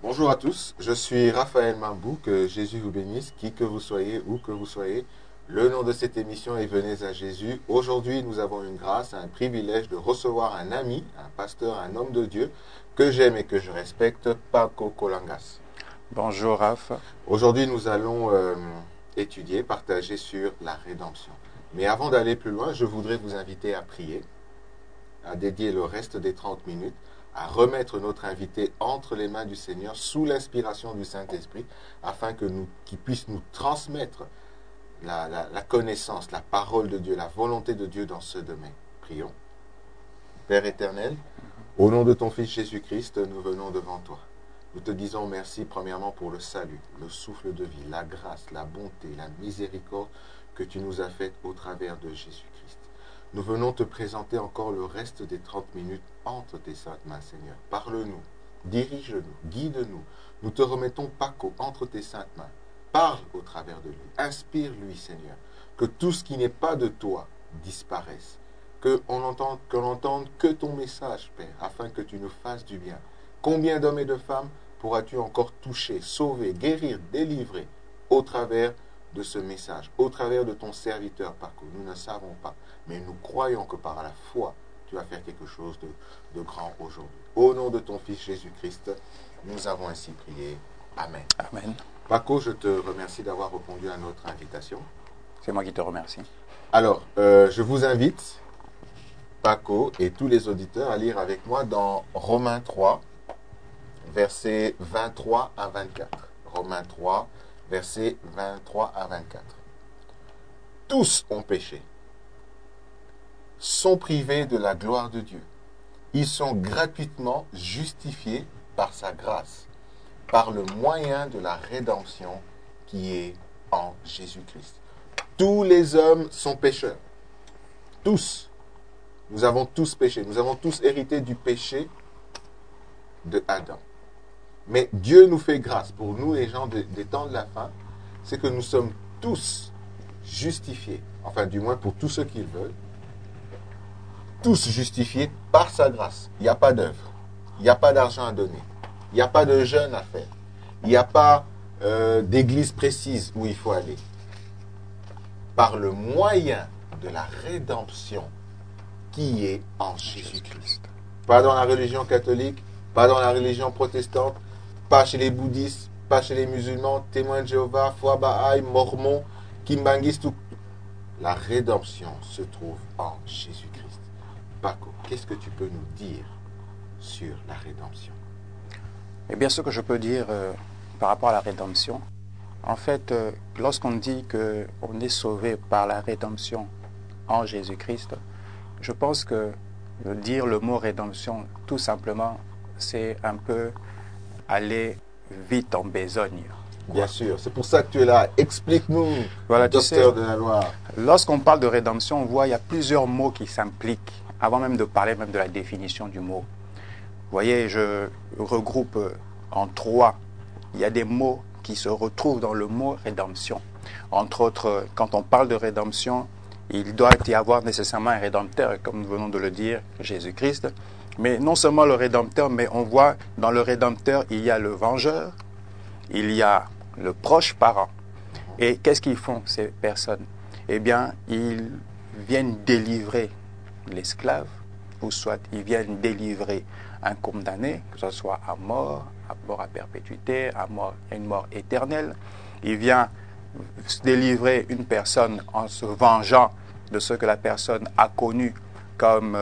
Bonjour à tous, je suis Raphaël Mambou, que Jésus vous bénisse, qui que vous soyez, où que vous soyez. Le nom de cette émission est Venez à Jésus. Aujourd'hui, nous avons une grâce, un privilège de recevoir un ami, un pasteur, un homme de Dieu que j'aime et que je respecte, Paco Colangas. Bonjour Raph. Aujourd'hui, nous allons étudier, partager sur la rédemption. Mais avant d'aller plus loin, je voudrais vous inviter à prier, à dédier le reste des 30 minutes à remettre notre invité entre les mains du Seigneur sous l'inspiration du Saint-Esprit afin qu'il puisse nous transmettre la connaissance, la parole de Dieu, la volonté de Dieu dans ce domaine. Prions. Père éternel, au nom de ton Fils Jésus-Christ, nous venons devant toi. Nous te disons merci premièrement pour le salut, le souffle de vie, la grâce, la bonté, la miséricorde que tu nous as faites au travers de Jésus-Christ. Nous venons te présenter encore le reste des 30 minutes entre tes saintes mains, Seigneur. Parle-nous, dirige-nous, guide-nous. Nous te remettons Paco entre tes saintes mains. Parle au travers de lui. Inspire-lui, Seigneur. Que tout ce qui n'est pas de toi disparaisse. Qu'on n'entende que ton message, Père, afin que tu nous fasses du bien. Combien d'hommes et de femmes pourras-tu encore toucher, sauver, guérir, délivrer au travers de ce message, au travers de ton serviteur, Paco? Nous ne savons pas, mais nous croyons que par la foi, tu vas faire quelque chose de grand aujourd'hui. Au nom de ton Fils Jésus-Christ, nous avons ainsi prié. Amen. Amen. Paco, je te remercie d'avoir répondu à notre invitation. C'est moi qui te remercie. Alors, je vous invite, Paco et tous les auditeurs, à lire avec moi dans Romains 3, versets 23 à 24. Romains 3, versets 23 à 24. Tous ont péché, sont privés de la gloire de Dieu. Ils sont gratuitement justifiés par sa grâce, par le moyen de la rédemption qui est en Jésus-Christ. Tous les hommes sont pécheurs. Tous. Nous avons tous péché. Nous avons tous hérité du péché de Adam. Mais Dieu nous fait grâce. Pour nous, les gens des temps de la fin, c'est que nous sommes tous justifiés. Enfin, du moins pour tous ceux qui le veulent. Tous justifiés par sa grâce. Il n'y a pas d'œuvre. Il n'y a pas d'argent à donner. Il n'y a pas de jeûne à faire. Il n'y a pas d'église précise où il faut aller. Par le moyen de la rédemption qui est en Jésus-Christ. Pas dans la religion catholique, pas dans la religion protestante, pas chez les bouddhistes, pas chez les musulmans, témoins de Jéhovah, foi Baha'i, mormons, kimbangis, tout. La rédemption se trouve en Jésus-Christ. Paco, qu'est-ce que tu peux nous dire sur la rédemption? Eh bien, ce que je peux dire par rapport à la rédemption, en fait, lorsqu'on dit qu'on est sauvé par la rédemption en Jésus-Christ, je pense que dire le mot rédemption, tout simplement, c'est un peu aller vite en besogne. Bien sûr, c'est pour ça que tu es là. Explique-nous, voilà, docteur de la loi. Lorsqu'on parle de rédemption, on voit il y a plusieurs mots qui s'impliquent, avant même de parler même de la définition du mot. Vous voyez, je regroupe en trois. Il y a des mots qui se retrouvent dans le mot rédemption. Entre autres, quand on parle de rédemption, il doit y avoir nécessairement un rédempteur, comme nous venons de le dire, Jésus-Christ. Mais non seulement le rédempteur, mais on voit dans le rédempteur, il y a le vengeur, il y a le proche parent. Et qu'est-ce qu'ils font, ces personnes? Eh bien, ils viennent délivrer l'esclave, ou soit ils viennent délivrer un condamné, que ce soit à mort à perpétuité, à une mort éternelle. Il vient délivrer une personne en se vengeant de ce que la personne a connu comme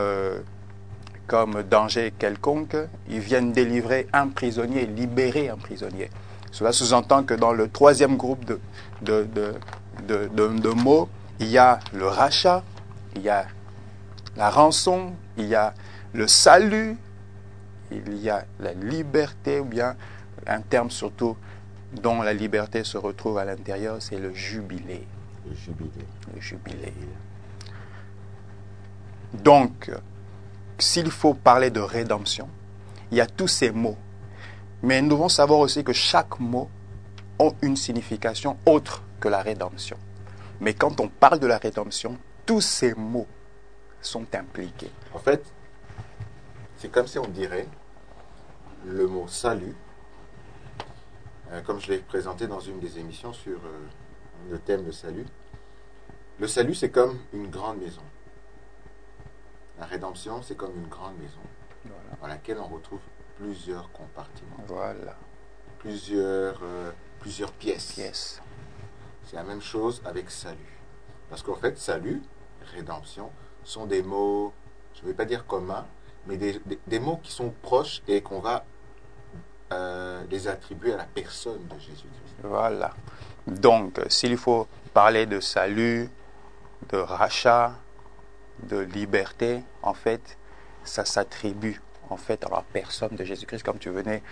danger quelconque. Ils viennent délivrer un prisonnier, libérer un prisonnier. Cela sous-entend que dans le troisième groupe de mots, il y a le rachat, il y a la rançon, il y a le salut, il y a la liberté, ou bien un terme surtout dont la liberté se retrouve à l'intérieur, c'est le jubilé. Le jubilé. Le jubilé. Donc, s'il faut parler de rédemption, il y a tous ces mots. Mais nous devons savoir aussi que chaque mot a une signification autre que la rédemption. Mais quand on parle de la rédemption, tous ces mots sont impliqués. En fait, c'est comme si on dirait le mot salut comme je l'ai présenté dans une des émissions sur le thème le salut, c'est comme une grande maison. La rédemption, c'est comme une grande maison dans laquelle on retrouve plusieurs compartiments, Voilà. plusieurs pièces. C'est la même chose avec salut. Parce qu'en fait, salut, rédemption, sont des mots, je ne vais pas dire communs, mais des mots qui sont proches et qu'on va les attribuer à la personne de Jésus-Christ. Voilà. Donc, s'il faut parler de salut, de rachat, de liberté, en fait, ça s'attribue en fait à la personne de Jésus-Christ, comme tu venais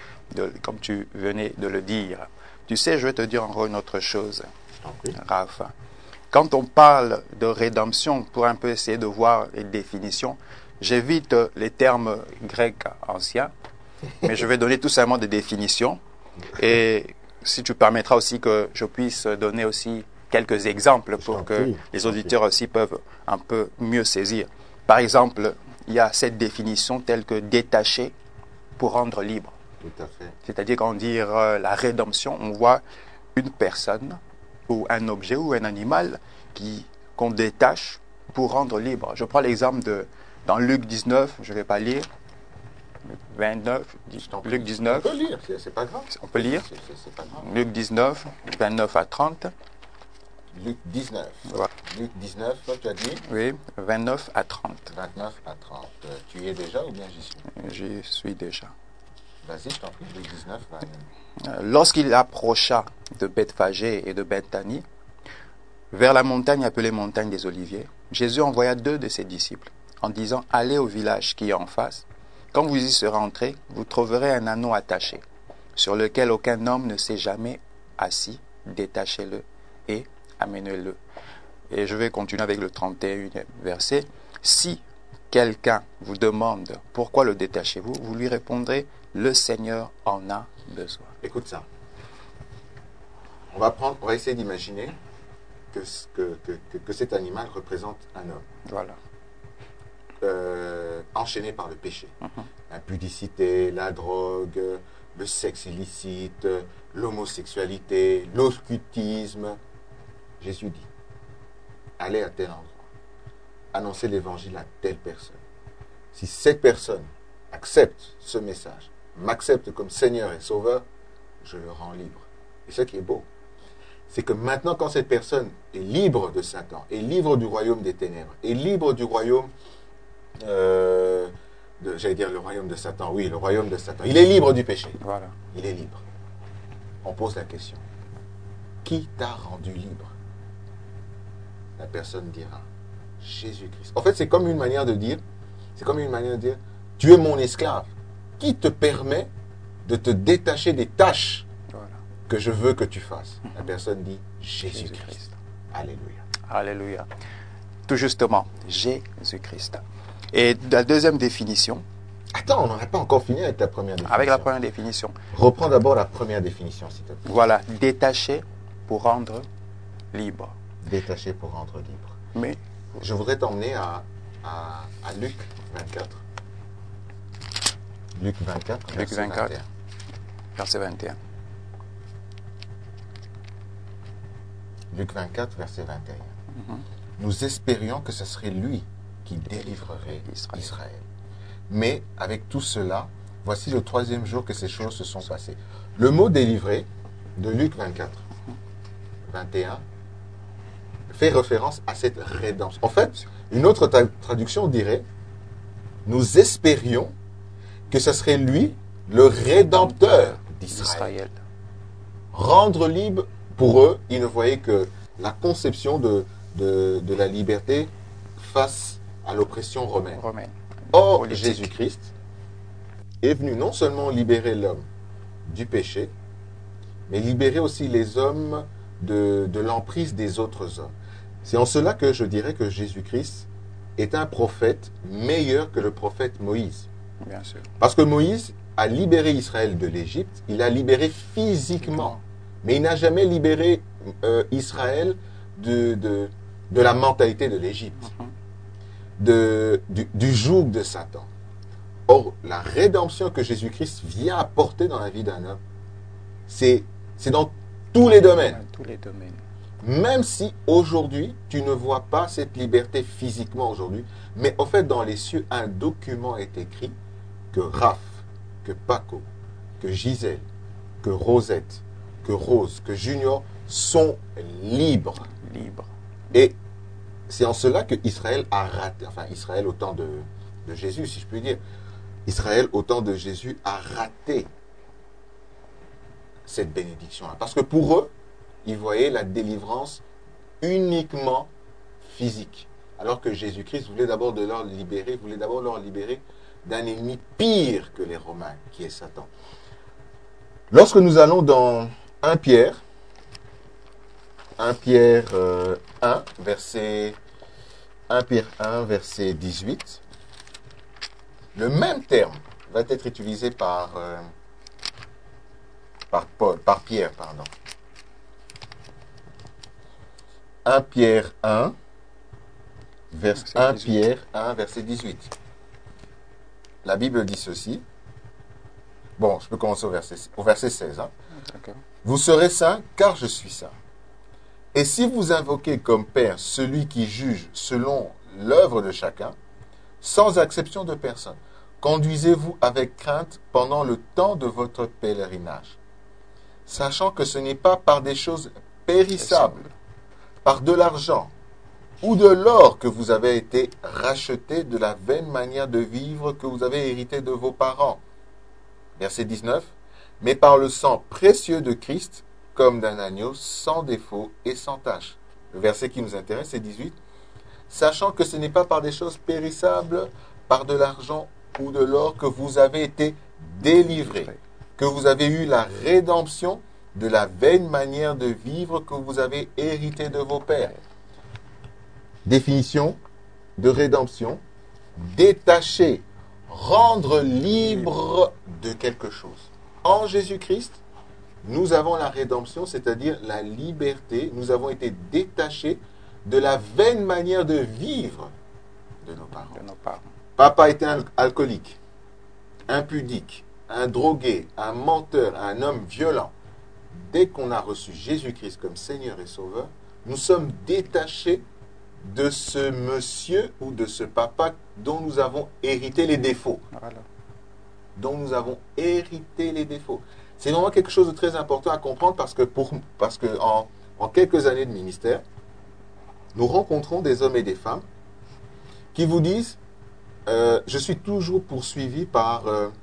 de le dire. Tu sais, je vais te dire encore une autre chose, Raph. Quand on parle de rédemption, pour un peu essayer de voir les définitions, j'évite les termes grecs anciens, mais je vais donner tout simplement des définitions. Et si tu permettras aussi que je puisse donner aussi quelques exemples pour que les auditeurs aussi peuvent un peu mieux saisir. Par exemple, il y a cette définition telle que détacher pour rendre libre. Tout à fait. C'est-à-dire qu'en dire la rédemption, on voit une personne ou un objet ou un animal qu'on détache pour rendre libre. Je prends l'exemple dans Luc 19, je ne vais pas lire, 29, Luc 19. On peut lire, c'est pas grave. On peut lire. C'est pas grave. Luc 19, 29 à 30. Luc 19. Voilà. Luc 19, tu as dit? Oui, 29 à 30. 29 à 30. Tu y es déjà ou bien j'y suis? J'y suis déjà. Vas-y, je t'en prie. Luc 19, Lorsqu'il approcha de Bethphagée et de Bethanie, vers la montagne appelée montagne des Oliviers, Jésus envoya 2 de ses disciples en disant « Allez au village qui est en face. Quand vous y serez entrés, vous trouverez un anneau attaché, sur lequel aucun homme ne s'est jamais assis. Détachez-le et amenez-le. » Et je vais continuer avec le 31e verset. « Si quelqu'un vous demande pourquoi le détachez-vous, vous lui répondrez « Le Seigneur en a besoin. » Écoute ça. On va essayer d'imaginer que cet animal représente un homme. Voilà. Enchaîné par le péché. L'impudicité, la drogue, le sexe illicite, l'homosexualité, l'occultisme. Jésus dit, allez à tel endroit, annoncez l'évangile à telle personne. Si cette personne accepte ce message, m'accepte comme Seigneur et Sauveur, je le rends libre. Et ce qui est beau, c'est que maintenant, quand cette personne est libre de Satan, est libre du royaume des ténèbres, est libre du royaume, j'allais dire le royaume de Satan, oui, le royaume de Satan, il est libre du péché. Voilà. Il est libre. On pose la question, qui t'a rendu libre? La personne dira, Jésus-Christ. En fait, c'est comme une manière de dire, tu es mon esclave. Qui te permet de te détacher des tâches que je veux que tu fasses? La personne dit Jésus-Christ. Alléluia. Alléluia. Tout justement, Jésus-Christ. Et la deuxième définition. Attends, on n'en a pas encore fini avec la première définition. Avec la première définition. Reprends d'abord la première définition, s'il te plaît. Voilà, détacher pour rendre libre. Détacher pour rendre libre. Mais je voudrais t'emmener à Luc 24. Luc 24, Luc 24, verset 21. Luc 24, verset 21. Nous espérions que ce serait lui qui délivrerait Israël. Mais avec tout cela, voici le 3e jour que ces choses se sont passées. Le mot délivrer de Luc 24, 21 fait référence à cette rédemption. En fait, une autre traduction dirait nous espérions que ce serait lui, le Rédempteur d'Israël. Rendre libre, pour eux, ils ne voyaient que la conception de la liberté face à l'oppression romaine. Or, Jésus-Christ est venu non seulement libérer l'homme du péché, mais libérer aussi les hommes de l'emprise des autres hommes. C'est en cela que je dirais que Jésus-Christ est un prophète meilleur que le prophète Moïse. Bien sûr. Parce que Moïse a libéré Israël de l'Égypte, il a libéré physiquement, mais il n'a jamais libéré Israël de la mentalité de l'Égypte, du joug de Satan. Or, la rédemption que Jésus-Christ vient apporter dans la vie d'un homme, c'est C'est dans tous les domaines. Dans tous les domaines. Même si aujourd'hui, tu ne vois pas cette liberté physiquement aujourd'hui, mais en fait, dans les cieux, un document est écrit que Raph, que Paco, que Gisèle, que Rosette, que Rose, que Junior sont libres. Libre. Et c'est en cela que Israël a raté, enfin Israël au temps de Jésus, si je puis dire, Israël au temps de Jésus a raté cette bénédiction-là. Parce que pour eux, ils voyaient la délivrance uniquement physique. Alors que Jésus-Christ voulait d'abord leur libérer d'un ennemi pire que les Romains, qui est Satan. Lorsque nous allons dans 1 Pierre 1, verset 18, le même terme va être utilisé par Pierre, pardon. 1 Pierre 1, verset 18. La Bible dit ceci. Bon, je peux commencer au verset 16. Hein. Vous serez saints, car je suis saint. Et si vous invoquez comme Père celui qui juge selon l'œuvre de chacun, sans exception de personne, conduisez-vous avec crainte pendant le temps de votre pèlerinage, sachant que ce n'est pas par des choses périssables, par de l'argent ou de l'or que vous avez été rachetés de la vaine manière de vivre que vous avez hérité de vos parents. Verset 19. Mais par le sang précieux de Christ, comme d'un agneau sans défaut et sans tache. Le verset qui nous intéresse, c'est 18. Sachant que ce n'est pas par des choses périssables, par de l'argent ou de l'or que vous avez été délivrés, que vous avez eu la rédemption de la vaine manière de vivre que vous avez hérité de vos pères. Définition de rédemption, détacher, rendre libre de quelque chose. En Jésus-Christ, nous avons la rédemption, c'est-à-dire la liberté. Nous avons été détachés de la vaine manière de vivre de nos parents. Papa était un alcoolique, impudique, un drogué, un menteur, un homme violent. Dès qu'on a reçu Jésus-Christ comme Seigneur et Sauveur, nous sommes détachés de ce monsieur ou de ce papa dont nous avons hérité les défauts. Voilà. Dont nous avons hérité les défauts. C'est vraiment quelque chose de très important à comprendre parce que en quelques années de ministère, nous rencontrons des hommes et des femmes qui vous disent je suis toujours poursuivi par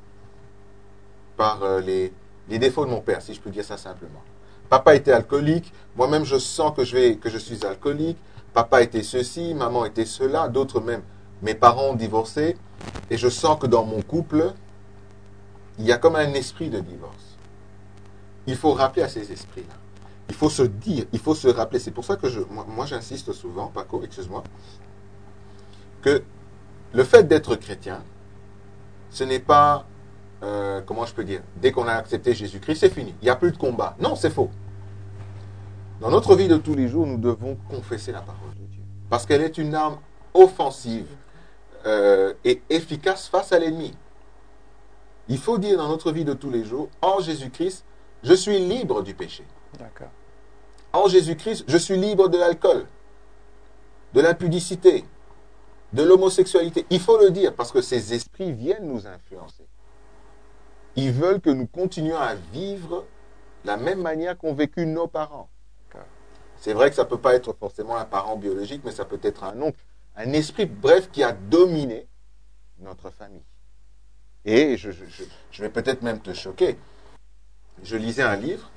les défauts de mon père, si je peux dire ça simplement. Papa était alcoolique, moi-même je sens que je suis alcoolique, papa était ceci, maman était cela, d'autres même, mes parents ont divorcé, et je sens que dans mon couple, il y a comme un esprit de divorce. Il faut rappeler à ces esprits-là. Il faut se dire, il faut se rappeler. C'est pour ça que moi j'insiste souvent, Paco, excuse-moi, que le fait d'être chrétien, ce n'est pas, comment je peux dire, dès qu'on a accepté Jésus-Christ, c'est fini. Il n'y a plus de combat. Non, c'est faux. Dans notre vie de tous les jours, nous devons confesser la parole de Dieu. Parce qu'elle est une arme offensive et efficace face à l'ennemi. Il faut dire dans notre vie de tous les jours, en Jésus-Christ, je suis libre du péché. D'accord. En Jésus-Christ, je suis libre de l'alcool, de l'impudicité, de l'homosexualité. Il faut le dire parce que ces esprits viennent nous influencer. Ils veulent que nous continuions à vivre la même manière qu'ont vécu nos parents. C'est vrai que ça ne peut pas être forcément un parent biologique, mais ça peut être un oncle, un esprit, bref, qui a dominé notre famille. Et je vais peut-être même te choquer. Je lisais un livre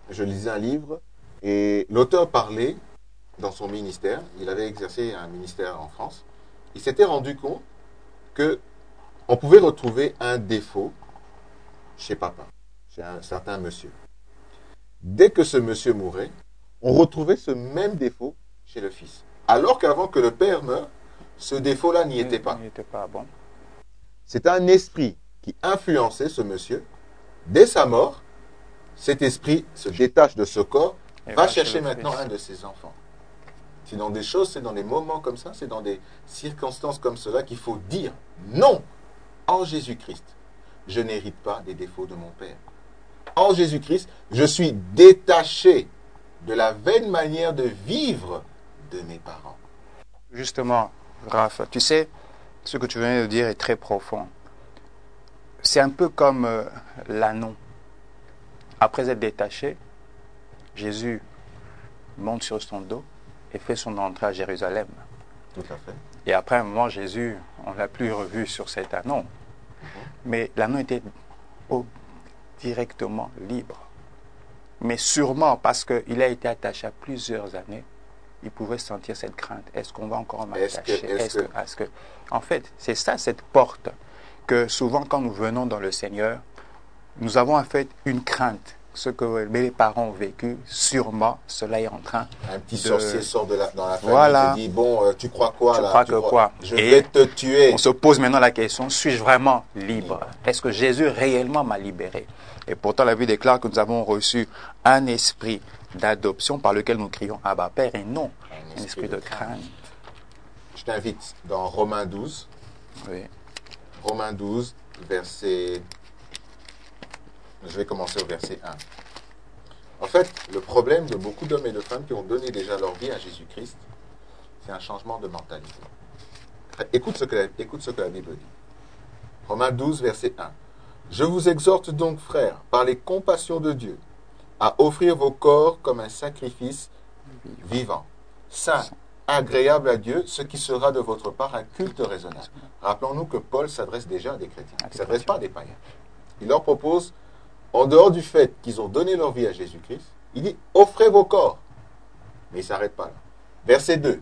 et l'auteur parlait dans son ministère, il avait exercé un ministère en France, il s'était rendu compte qu'on pouvait retrouver un défaut chez papa, chez un certain monsieur. Dès que ce monsieur mourait, on retrouvait ce même défaut chez le fils. Alors qu'avant que le père meure, ce défaut-là n'y était pas. Il n'était pas bon. C'est un esprit qui influençait ce monsieur. Dès sa mort, cet esprit se détache de ce corps, va chercher maintenant un de ses enfants. C'est dans des choses, c'est dans des moments comme ça, c'est dans des circonstances comme cela qu'il faut dire non. En Jésus-Christ, je n'hérite pas des défauts de mon père. en Jésus-Christ, je suis détaché de la vaine manière de vivre de mes parents. Justement, Raph, tu sais, ce que tu viens de dire est très profond. C'est un peu comme l'anneau. Après être détaché, Jésus monte sur son dos et fait son entrée à Jérusalem. Tout à fait. Et après un moment, Jésus, on ne l'a plus revu sur cet anneau. Mais l'anneau était directement libre. Mais sûrement parce qu'il a été attaché à plusieurs années, il pouvait sentir cette crainte. Est-ce qu'on va encore m'attacher? En fait, c'est ça, cette porte, que souvent quand nous venons dans le Seigneur, nous avons en fait une crainte. Ce que mes parents ont vécu, sûrement, cela est en train Un petit sorcier sort dans la famille Voilà. et te dit, bon, tu crois quoi Tu là? crois que quoi? Je vais te tuer. On se pose maintenant la question, suis-je vraiment libre? Est-ce que Jésus réellement m'a libéré? Et pourtant, la Bible déclare que nous avons reçu un esprit d'adoption par lequel nous crions Abba Père et non un esprit de crainte. Je t'invite dans Romains 12. Oui. Romains 12, verset... Je vais commencer au verset 1. En fait, le problème de beaucoup d'hommes et de femmes qui ont donné déjà leur vie à Jésus-Christ, c'est un changement de mentalité. Écoute ce que la Bible dit. Romains 12, verset 1. Je vous exhorte donc, frères, par les compassions de Dieu, à offrir vos corps comme un sacrifice vivant, saint, agréable à Dieu, ce qui sera de votre part un culte raisonnable. Rappelons-nous que Paul s'adresse déjà à des chrétiens. Il ne s'adresse pas à des païens. Il leur propose, en dehors du fait qu'ils ont donné leur vie à Jésus-Christ, il dit, offrez vos corps. Mais il ne s'arrête pas là. Verset 2.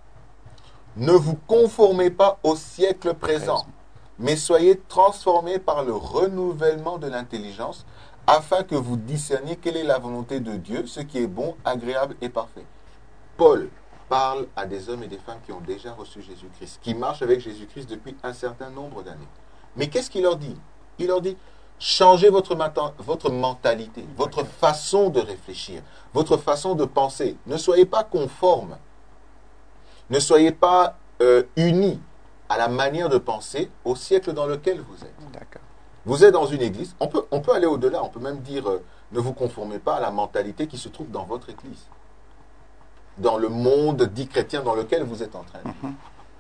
Ne vous conformez pas au siècle présent, mais soyez transformés par le renouvellement de l'intelligence, afin que vous discerniez quelle est la volonté de Dieu, ce qui est bon, agréable et parfait. Paul parle à des hommes et des femmes qui ont déjà reçu Jésus-Christ, qui marchent avec Jésus-Christ depuis un certain nombre d'années. Mais qu'est-ce qu'il leur dit? Il leur dit, changez votre mentalité, votre façon de réfléchir, votre façon de penser. Ne soyez pas conformes. Ne soyez pas unis à la manière de penser au siècle dans lequel vous êtes. D'accord. Vous êtes dans une église, on peut aller au-delà, on peut même dire ne vous conformez pas à la mentalité qui se trouve dans votre église, dans le monde dit chrétien dans lequel vous êtes en train de vivre.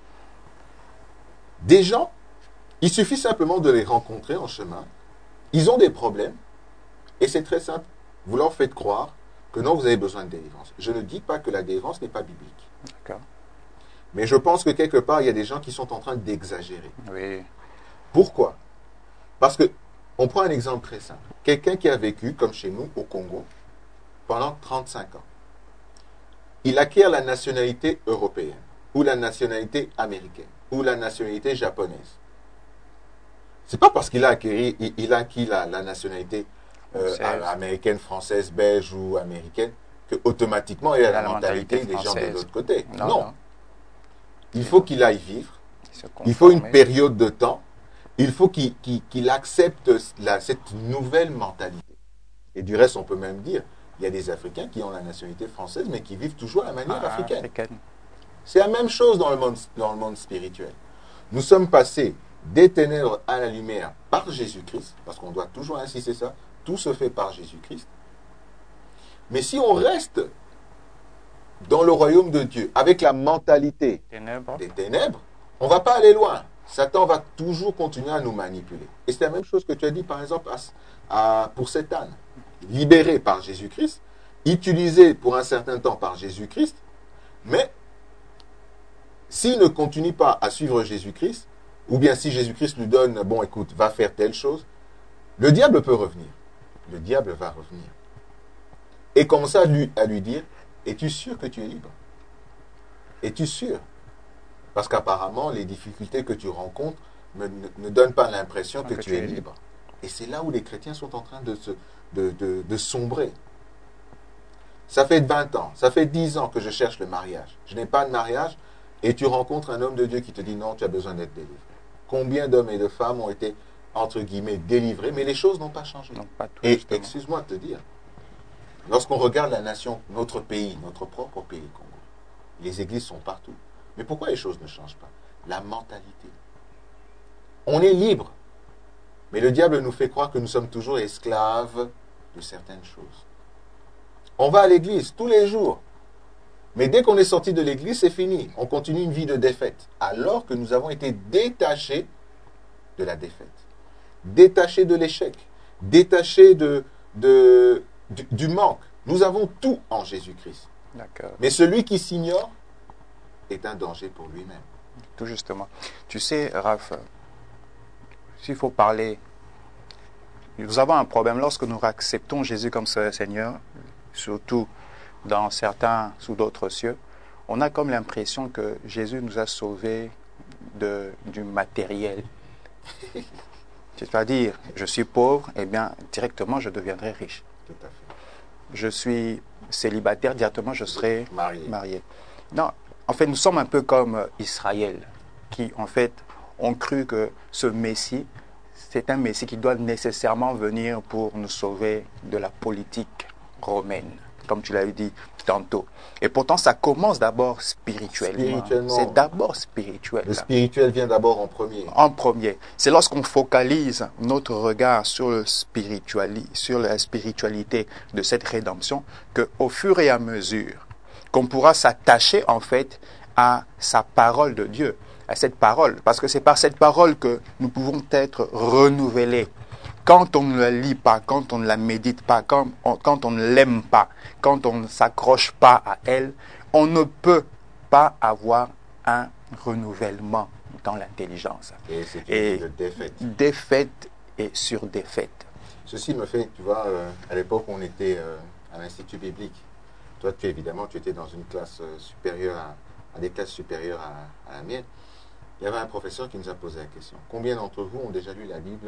Des gens, il suffit simplement de les rencontrer en chemin, ils ont des problèmes, et c'est très simple, vous leur faites croire que non, vous avez besoin de délivrance. Je ne dis pas que la délivrance n'est pas biblique. D'accord. Mais je pense que quelque part, il y a des gens qui sont en train d'exagérer. Oui. Pourquoi? Parce que, on prend un exemple très simple. Quelqu'un qui a vécu, comme chez nous, au Congo, pendant 35 ans. Il acquiert la nationalité européenne, ou la nationalité américaine, ou la nationalité japonaise. C'est pas parce qu'il a acquis la nationalité américaine, française, belge ou américaine, que automatiquement il a la mentalité des gens de l'autre côté. Non. Il faut qu'il aille vivre. Il faut une période de temps. Il faut qu'il accepte cette nouvelle mentalité. Et du reste, on peut même dire, il y a des Africains qui ont la nationalité française, mais qui vivent toujours à la manière africaine. C'est la même chose dans le monde spirituel. Nous sommes passés des ténèbres à la lumière par Jésus-Christ, parce qu'on doit toujours insister ça, tout se fait par Jésus-Christ. Mais si on reste dans le royaume de Dieu avec la mentalité des ténèbres, on ne va pas aller loin. Satan va toujours continuer à nous manipuler. Et c'est la même chose que tu as dit, par exemple, pour cet âne. Libéré par Jésus-Christ, utilisé pour un certain temps par Jésus-Christ, mais s'il ne continue pas à suivre Jésus-Christ, ou bien si Jésus-Christ lui donne, bon, écoute, va faire telle chose, le diable peut revenir. Le diable va revenir. Et commencer à lui dire, es-tu sûr que tu es libre? Es-tu sûr? Parce qu'apparemment, les difficultés que tu rencontres ne donnent pas l'impression que tu es libre. Et c'est là où les chrétiens sont en train de sombrer. Ça fait 20 ans, ça fait 10 ans que je cherche le mariage. Je n'ai pas de mariage et tu rencontres un homme de Dieu qui te dit non, tu as besoin d'être délivré. Combien d'hommes et de femmes ont été, entre guillemets, délivrés, mais les choses n'ont pas changé. Non, pas tout, et excuse-moi de te dire, lorsqu'on regarde la nation, notre pays, notre propre pays, Congo, les églises sont partout. Mais pourquoi les choses ne changent pas? La mentalité. On est libre. Mais le diable nous fait croire que nous sommes toujours esclaves de certaines choses. On va à l'église tous les jours. Mais dès qu'on est sorti de l'église, c'est fini. On continue une vie de défaite. Alors que nous avons été détachés de la défaite. Détachés de l'échec. Détachés du manque. Nous avons tout en Jésus-Christ. D'accord. Mais celui qui s'ignore est un danger pour lui-même. Tout justement. Tu sais, Raph, s'il faut parler, nous avons un problème lorsque nous acceptons Jésus comme Seigneur, surtout dans certains ou d'autres cieux, on a comme l'impression que Jésus nous a sauvés du matériel. C'est-à-dire, je suis pauvre, eh bien, directement, je deviendrai riche. Tout à fait. Je suis célibataire, directement, je serai Marié. Non, en fait, nous sommes un peu comme Israël, qui, en fait, ont cru que ce Messie, c'est un Messie qui doit nécessairement venir pour nous sauver de la politique romaine, comme tu l'as dit tantôt. Et pourtant, ça commence d'abord spirituellement. C'est d'abord spirituel. Le spirituel vient d'abord en premier. En premier. C'est lorsqu'on focalise notre regard sur la spiritualité de cette rédemption qu'au fur et à mesure qu'on pourra s'attacher en fait à sa parole de Dieu, à cette parole. Parce que c'est par cette parole que nous pouvons être renouvelés. Quand on ne la lit pas, quand on ne la médite pas, quand on ne l'aime pas, quand on ne s'accroche pas à elle, on ne peut pas avoir un renouvellement dans l'intelligence. Et c'est une vie de défaite. Défaite et sur défaite. Ceci me fait, tu vois, à l'époque où on était à l'Institut biblique, toi, tu étais dans une classe supérieure, à des classes supérieures à la mienne. Il y avait un professeur qui nous a posé la question. Combien d'entre vous ont déjà lu la Bible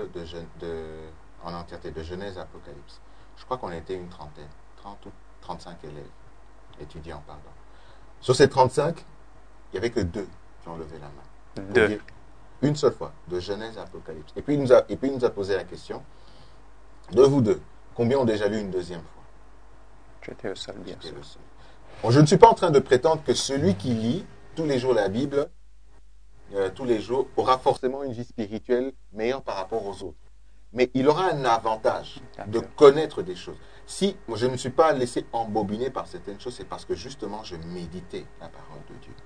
en entièreté, de Genèse à Apocalypse? Je crois qu'on était une trentaine, 30 ou 35 élèves, étudiants, pardon. Sur ces 35, il n'y avait que 2 qui ont levé la main. 2. Une seule fois, de Genèse à Apocalypse. Et puis il nous a posé la question, de vous deux, combien ont déjà lu une deuxième fois? J'étais le seul, bien sûr. Bon, je ne suis pas en train de prétendre que celui qui lit tous les jours la Bible, tous les jours, aura forcément une vie spirituelle meilleure par rapport aux autres. Mais il aura un avantage de connaître des choses. Si moi, je ne me suis pas laissé embobiner par certaines choses, c'est parce que justement je méditais la parole de Dieu.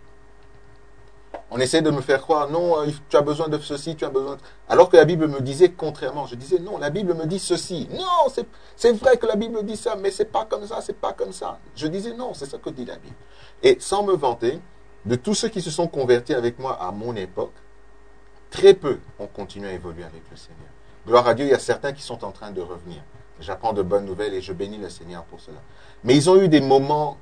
On essaie de me faire croire, non, tu as besoin de ceci, tu as besoin de... Alors que la Bible me disait contrairement. Je disais, non, la Bible me dit ceci. Non, c'est vrai que la Bible dit ça, mais c'est pas comme ça, c'est pas comme ça. Je disais, non, c'est ça que dit la Bible. Et sans me vanter, de tous ceux qui se sont convertis avec moi à mon époque, très peu ont continué à évoluer avec le Seigneur. Gloire à Dieu, il y a certains qui sont en train de revenir. J'apprends de bonnes nouvelles et je bénis le Seigneur pour cela. Mais ils ont eu des moments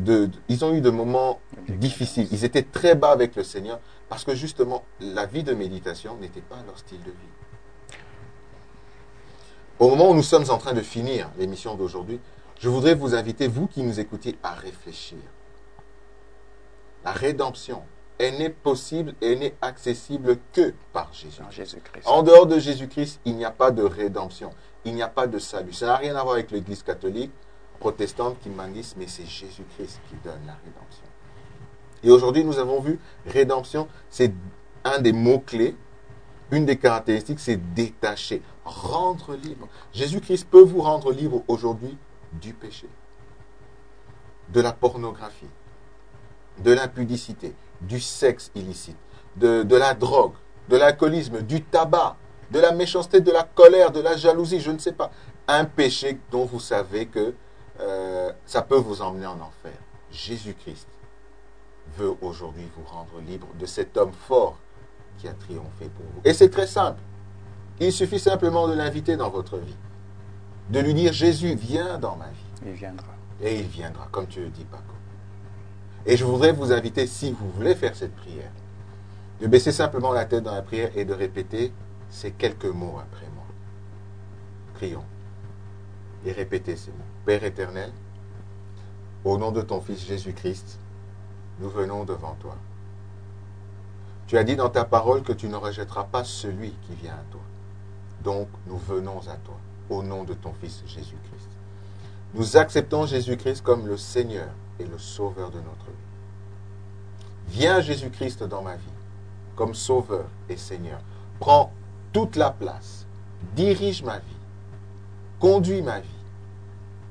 difficiles. Ils étaient très bas avec le Seigneur parce que justement, la vie de méditation n'était pas leur style de vie. Au moment où nous sommes en train de finir l'émission d'aujourd'hui, je voudrais vous inviter, vous qui nous écoutez, à réfléchir. La rédemption, elle n'est possible et elle n'est accessible que par Jésus-Christ. En dehors de Jésus-Christ, il n'y a pas de rédemption. Il n'y a pas de salut. Ça n'a rien à voir avec l'Église catholique, protestante, qui manisse, mais c'est Jésus-Christ qui donne la rédemption. Et aujourd'hui, nous avons vu, rédemption, c'est un des mots-clés. Une des caractéristiques, c'est détacher, rendre libre. Jésus-Christ peut vous rendre libre aujourd'hui du péché, de la pornographie, de l'impudicité, du sexe illicite, de la drogue, de l'alcoolisme, du tabac, de la méchanceté, de la colère, de la jalousie, je ne sais pas. Un péché dont vous savez que ça peut vous emmener en enfer. Jésus-Christ veut aujourd'hui vous rendre libre de cet homme fort qui a triomphé pour vous. Et c'est très simple. Il suffit simplement de l'inviter dans votre vie. De lui dire, Jésus, viens dans ma vie. Il viendra. Et il viendra, comme tu le dis, Paco. Et je voudrais vous inviter, si vous voulez faire cette prière, de baisser simplement la tête dans la prière et de répéter ces quelques mots après moi. Prions. Et répétez ces mots. Père éternel, au nom de ton Fils Jésus-Christ, nous venons devant toi. Tu as dit dans ta parole que tu ne rejetteras pas celui qui vient à toi. Donc, nous venons à toi, au nom de ton Fils Jésus-Christ. Nous acceptons Jésus-Christ comme le Seigneur et le Sauveur de notre vie. Viens Jésus-Christ dans ma vie, comme Sauveur et Seigneur. Prends toute la place, dirige ma vie, conduis ma vie,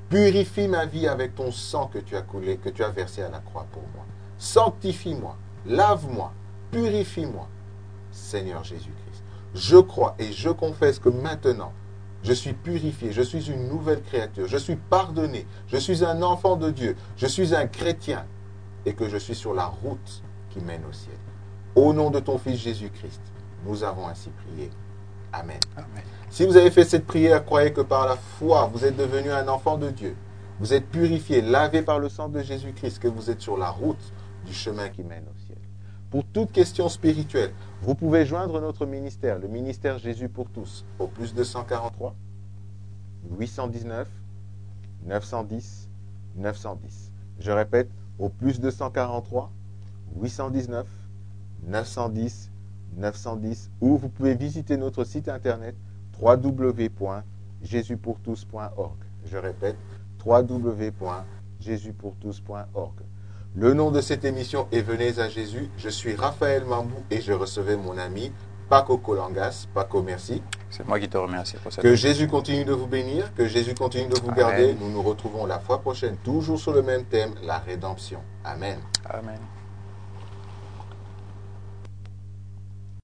Purifie ma vie avec ton sang que tu as coulé, que tu as versé à la croix pour moi. Sanctifie-moi, lave-moi, purifie-moi, Seigneur Jésus-Christ. Je crois et je confesse que maintenant, je suis purifié, je suis une nouvelle créature, je suis pardonné, je suis un enfant de Dieu, je suis un chrétien et que je suis sur la route qui mène au ciel. Au nom de ton Fils Jésus-Christ, nous avons ainsi prié. Amen. Amen. Si vous avez fait cette prière, croyez que par la foi, vous êtes devenu un enfant de Dieu. Vous êtes purifié, lavé par le sang de Jésus-Christ, que vous êtes sur la route du chemin qui mène au ciel. Pour toute question spirituelle, vous pouvez joindre notre ministère, le ministère Jésus pour tous, au plus 243 819 910 910. Je répète, au plus 243 819 910 910, ou vous pouvez visiter notre site internet www.jesuspourtous.org. Je répète, www.jesuspourtous.org. Le nom de cette émission est Venez à Jésus. Je suis Raphaël Mambou et je recevais mon ami Paco Colangas. Paco, merci. C'est moi qui te remercie pour cette Que Jésus continue de vous bénir, que Jésus continue de vous Amen. garder. Nous nous retrouvons la fois prochaine, toujours sur le même thème, la rédemption. Amen. Amen.